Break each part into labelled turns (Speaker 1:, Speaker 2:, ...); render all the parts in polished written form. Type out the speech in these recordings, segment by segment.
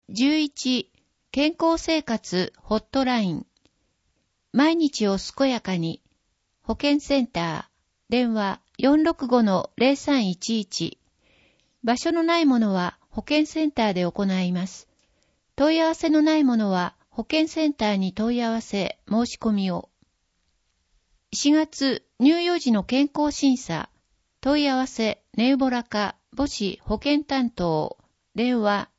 Speaker 1: 11、健康生活ホットライン。毎日を健やかに。保健センター。電話 465-0311。場所のないものは保健センターで行います。問い合わせのないものは保健センターに問い合わせ、申し込みを。4月、乳幼児の健康審査。問い合わせ、ネウボラ科母子保健担当。電話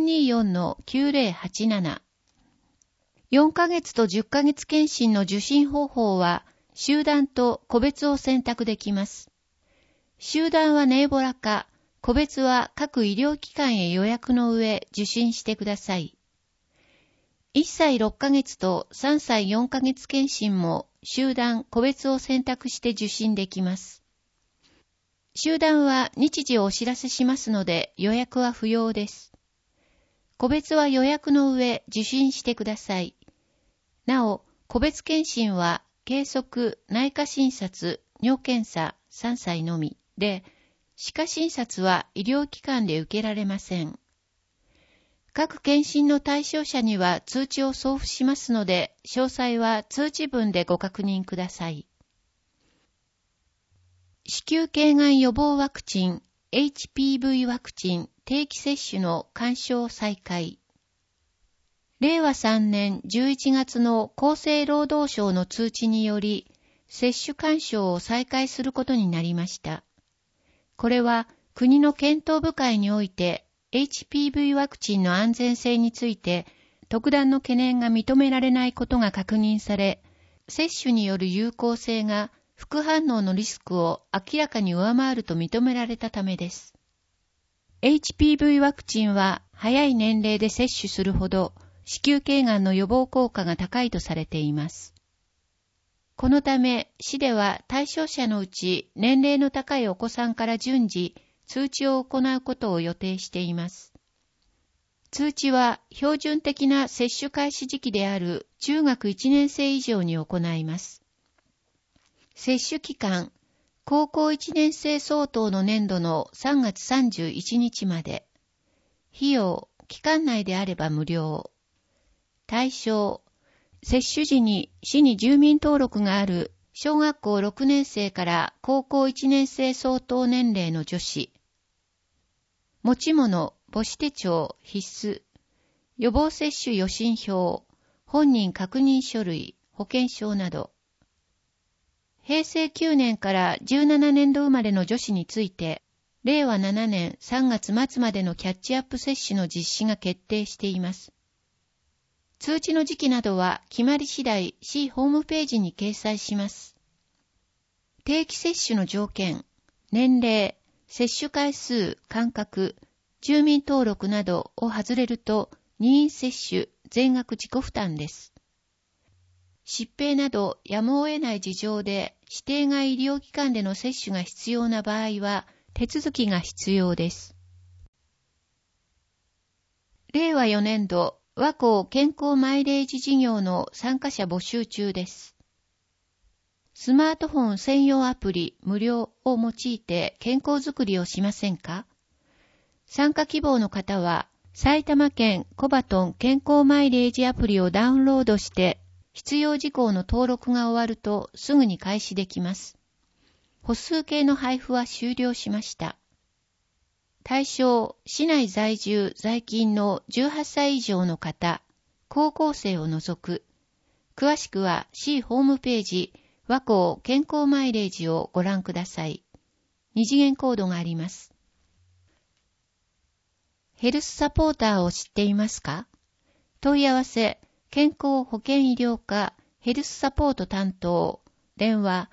Speaker 1: 424-9087。4ヶ月と10ヶ月検診の受診方法は、集団と個別を選択できます。集団はネウボラ科、個別は各医療機関へ予約の上受診してください。1歳6ヶ月と3歳4ヶ月検診も集団、個別を選択して受診できます。集団は日時をお知らせしますので予約は不要です。個別は予約の上受診してください。なお、個別検診は計測、内科診察、尿検査3歳のみで、歯科診察は医療機関で受けられません。各検診の対象者には通知を送付しますので、詳細は通知文でご確認ください。子宮頸がん予防ワクチン、HPV ワクチン定期接種の勧奨再開。令和3年11月の厚生労働省の通知により、接種勧奨を再開することになりました。これは国の検討部会において、HPV ワクチンの安全性について特段の懸念が認められないことが確認され、接種による有効性が副反応のリスクを明らかに上回ると認められたためです。HPV ワクチンは早い年齢で接種するほど子宮頸がんの予防効果が高いとされています。このため、市では対象者のうち年齢の高いお子さんから順次、通知を行うことを予定しています。通知は標準的な接種開始時期である中学1年生以上に行います。接種期間、高校1年生相当の年度の3月31日まで。費用、期間内であれば無料。対象、接種時に市に住民登録がある小学校6年生から高校1年生相当年齢の女子。持ち物、母子手帳必須。予防接種予診票、本人確認書類、保険証など。平成9年から17年度生まれの女子について、令和7年3月末までのキャッチアップ接種の実施が決定しています。通知の時期などは決まり次第市ホームページに掲載します。定期接種の条件、年齢、接種回数、間隔、住民登録などを外れると任意接種、全額自己負担です。疾病などやむを得ない事情で指定外医療機関での接種が必要な場合は手続きが必要です。令和4年度和光健康マイレージ事業の参加者募集中です。スマートフォン専用アプリ無料を用いて健康づくりをしませんか？参加希望の方は埼玉県コバトン健康マイレージアプリをダウンロードして必要事項の登録が終わるとすぐに開始できます。歩数計の配布は終了しました。対象、市内在住在勤の18歳以上の方、高校生を除く。詳しくは市ホームページ、和光健康マイレージをご覧ください。二次元コードがあります。ヘルスサポーターを知っていますか？問い合わせ、健康保険医療課ヘルスサポート担当、電話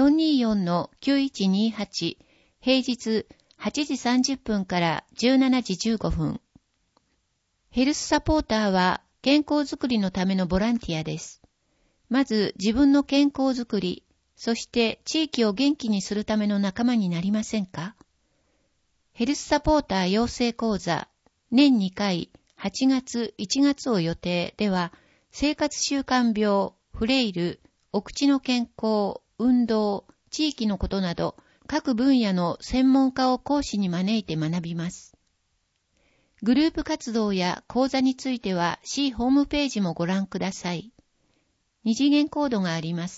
Speaker 1: 424-9128、平日8時30分から17時15分。ヘルスサポーターは健康づくりのためのボランティアです。まず自分の健康づくり、そして地域を元気にするための仲間になりませんか？ヘルスサポーター養成講座、年2回、8月、1月を予定では、生活習慣病、フレイル、お口の健康、運動、地域のことなど、各分野の専門家を講師に招いて学びます。 グループ活動や講座については市ホームページもご覧ください。二次元コードがあります。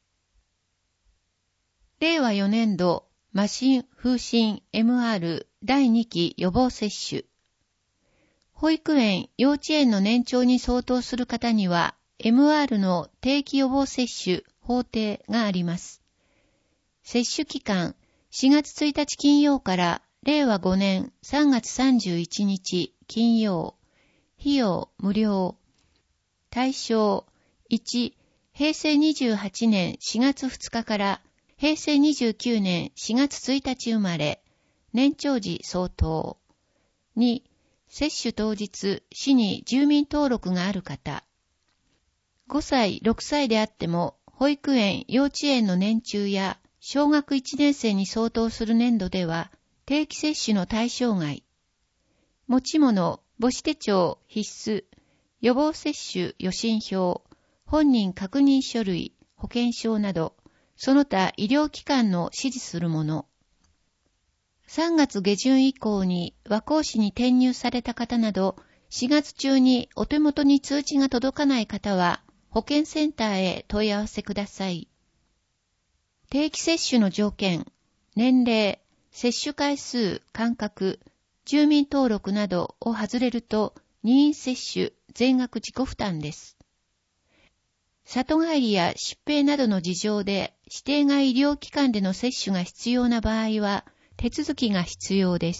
Speaker 1: 令和4年度麻疹風疹 MR 第2期予防接種。保育園、幼稚園の年長に相当する方には MR の定期予防接種法定があります。接種期間4月1日金曜から令和5年3月31日金曜。費用無料。対象1、平成28年4月2日から平成29年4月1日生まれ、年長児相当。2、接種当日、市に住民登録がある方。5歳、6歳であっても、保育園、幼稚園の年中や、小学1年生に相当する年度では、定期接種の対象外。持ち物、母子手帳必須、予防接種予診票、本人確認書類、保険証など、その他医療機関の指示するもの。3月下旬以降に和光市に転入された方など、4月中にお手元に通知が届かない方は、保健センターへ問い合わせください。定期接種の条件、年齢、接種回数、間隔、住民登録などを外れると、任意接種、全額自己負担です。里帰りや疾病などの事情で指定外医療機関での接種が必要な場合は手続きが必要です。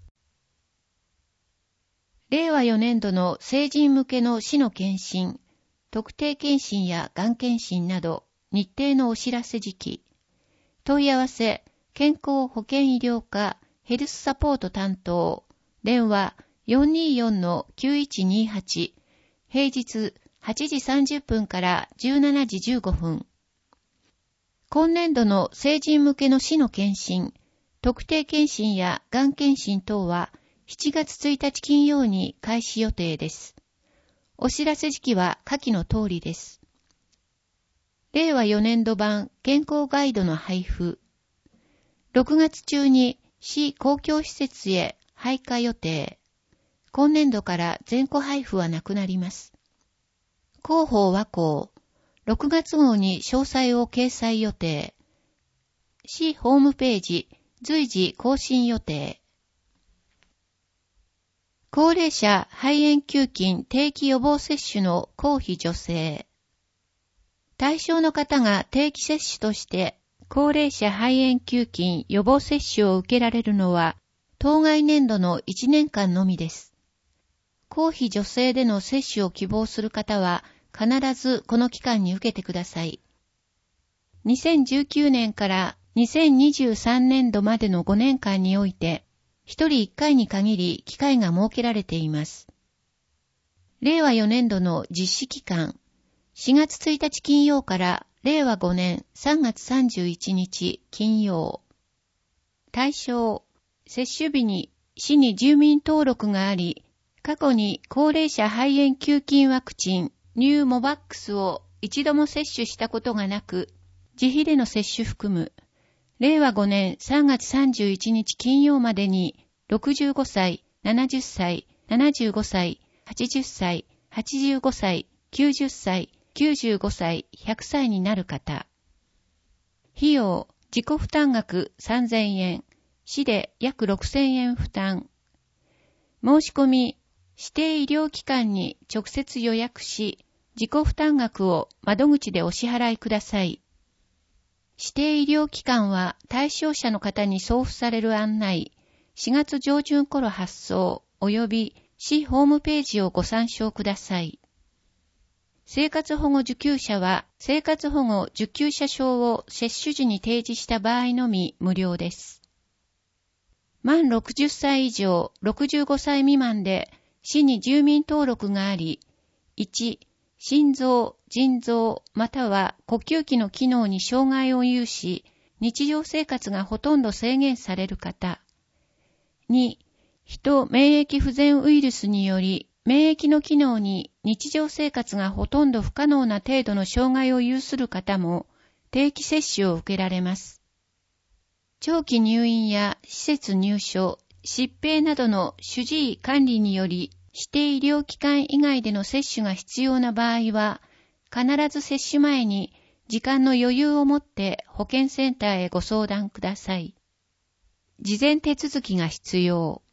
Speaker 1: 令和4年度の成人向けの市の検診、特定検診やがん検診など日程のお知らせ時期、問い合わせ、健康保険医療課ヘルスサポート担当、電話 424-9128、平日8時30分から17時15分。今年度の成人向けの市の検診、特定検診やがん検診等は7月1日金曜に開始予定です。お知らせ時期は下記の通りです。令和4年度版健康ガイドの配布。6月中に市公共施設へ配下予定。今年度から全戸配布はなくなります。広報和光、6月号に詳細を掲載予定。市ホームページ、随時更新予定。高齢者肺炎球菌定期予防接種の公費助成。対象の方が定期接種として高齢者肺炎球菌予防接種を受けられるのは当該年度の1年間のみです。公費助成での接種を希望する方は必ずこの期間に受けてください。2019年から2023年度までの5年間において、1人1回に限り機会が設けられています。令和4年度の実施期間、4月1日金曜から令和5年3月31日金曜。対象、接種日に市に住民登録があり、過去に高齢者肺炎球菌ワクチンニューモバックスを一度も接種したことがなく、自費での接種含む、令和5年3月31日金曜までに65歳、70歳、75歳、80歳、85歳、90歳、95歳、100歳になる方。費用、自己負担額3000円、市で約6000円負担。申し込み、指定医療機関に直接予約し、自己負担額を窓口でお支払いください。指定医療機関は対象者の方に送付される案内、4月上旬頃発送及び市ホームページをご参照ください。生活保護受給者は生活保護受給者証を接種時に提示した場合のみ無料です。満60歳以上65歳未満で市に住民登録があり、1、心臓、腎臓、または呼吸器の機能に障害を有し、日常生活がほとんど制限される方。2、人免疫不全ウイルスにより、免疫の機能に日常生活がほとんど不可能な程度の障害を有する方も、定期接種を受けられます。長期入院や施設入所、 疾病などの主治医管理により指定医療機関以外での接種が必要な場合は、必ず接種前に時間の余裕を持って保健センターへご相談ください。事前手続きが必要。